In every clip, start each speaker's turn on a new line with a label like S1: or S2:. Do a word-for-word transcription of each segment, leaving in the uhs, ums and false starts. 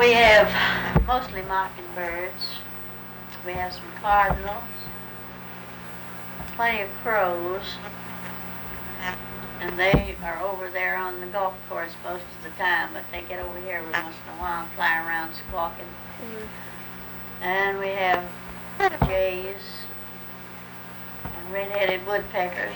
S1: We have mostly mockingbirds. We have some cardinals, plenty of crows, and they are over there on the golf course most of the time, but they get over here every once in a while and fly around squawking. Mm-hmm. And we have jays and red-headed woodpeckers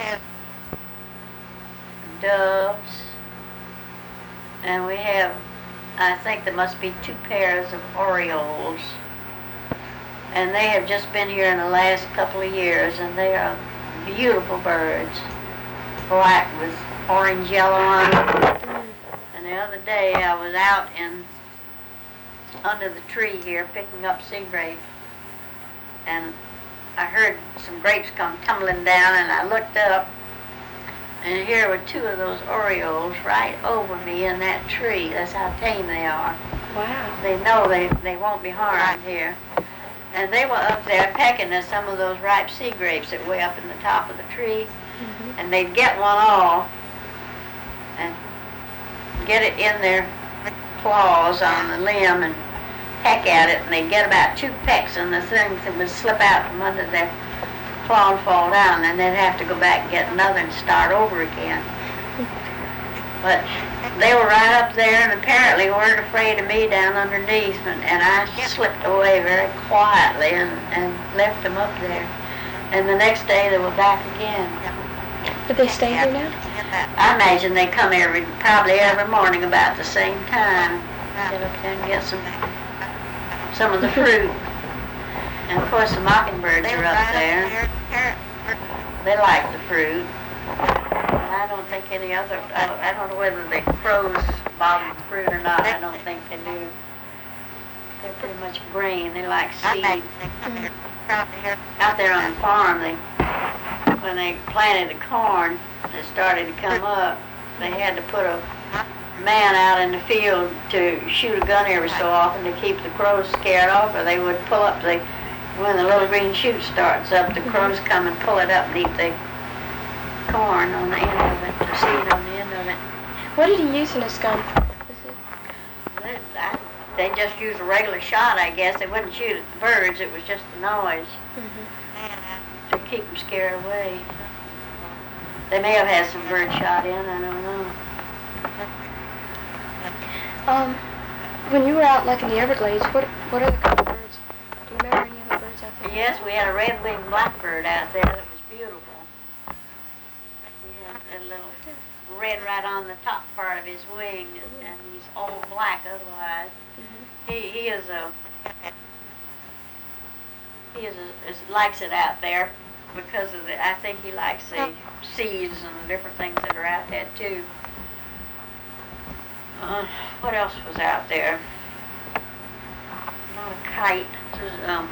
S1: and doves, and we have, I think there must be two pairs of orioles, and they have just been here in the last couple of years, and they are beautiful birds, black with orange yellow on them. And the other day I was out in under the tree here picking up sea grapes, and I heard some grapes come tumbling down, and I looked up, and here were two of those orioles right over me in that tree. That's how tame they are.
S2: Wow.
S1: They know they, they won't be harmed here. And they were up there pecking at some of those ripe sea grapes that way up in the top of the tree. Mm-hmm. And they'd get one off and get it in their claws on the limb and peck at it, and they'd get about two pecks, and the things that would slip out from under their claw and fall down, and they'd have to go back and get another and start over again. But they were right up there, and apparently weren't afraid of me down underneath, and, and I slipped away very quietly and, and left them up there. And the next day they were back again.
S2: Did they stay here now?
S1: I imagine they come every, probably every morning about the same time. Get up there and get some, some of the fruit. And of course the mockingbirds are up there. They like the fruit. I don't think any other, I, I don't know whether the crows bother the fruit or not. I don't think they do. They're pretty much green. They like seed. Out there on the farm, they, when they planted the corn, it started to come up, they had to put a man out in the field to shoot a gun every so often to keep the crows scared off, or they would pull up the, when the little green shoot starts up, the crows come and pull it up and eat the corn on the end of it, the seed on the end of it.
S2: What did he use in his gun?
S1: They, I, they just used a regular shot, I guess. They wouldn't shoot at the birds, it was just the noise mm-hmm. to keep them scared away. They may have had some bird shot in, I don't know.
S2: Um, when you were out like in the Everglades, what what other kind of birds? Do you remember any other birds out there?
S1: Yes, we had a red-winged blackbird out there that was beautiful. He had a little red right on the top part of his wing, and, and he's all black otherwise. Mm-hmm. He he is a he is a, is, likes it out there because of the. I think he likes the seeds and the different things that are out there too. Uh, what else was out there? Not a kite. Was, um,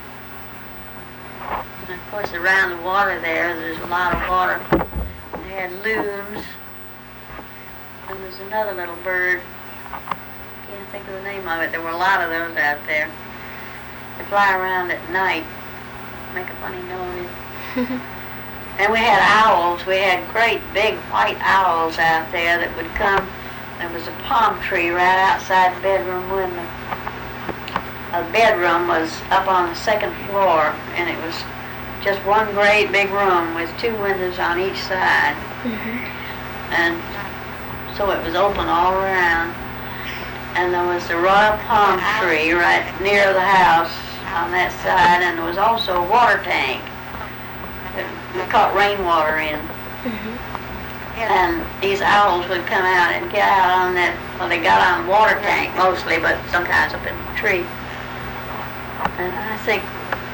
S1: and of course, around the water there, there's a lot of water. They had loons. And there's another little bird. Can't think of the name of it. There were a lot of those out there. They fly around at night, make a funny noise. And we had owls. We had great big white owls out there that would come. There was a palm tree right outside the bedroom window. The bedroom was up on the second floor, and it was just one great big room with two windows on each side. Mm-hmm. And so it was open all around. And there was the royal palm tree right near the house on that side, and there was also a water tank that we caught rainwater in. Mm-hmm. And these owls would come out and get out on that, well, they got on the water tank mostly, but sometimes up in the tree. And I think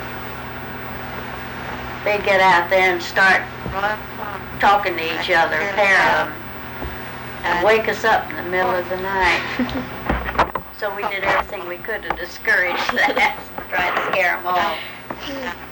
S1: they'd get out there and start talking to each other, a pair of them, and wake us up in the middle of the night. So we did everything we could to discourage that, try to scare them off.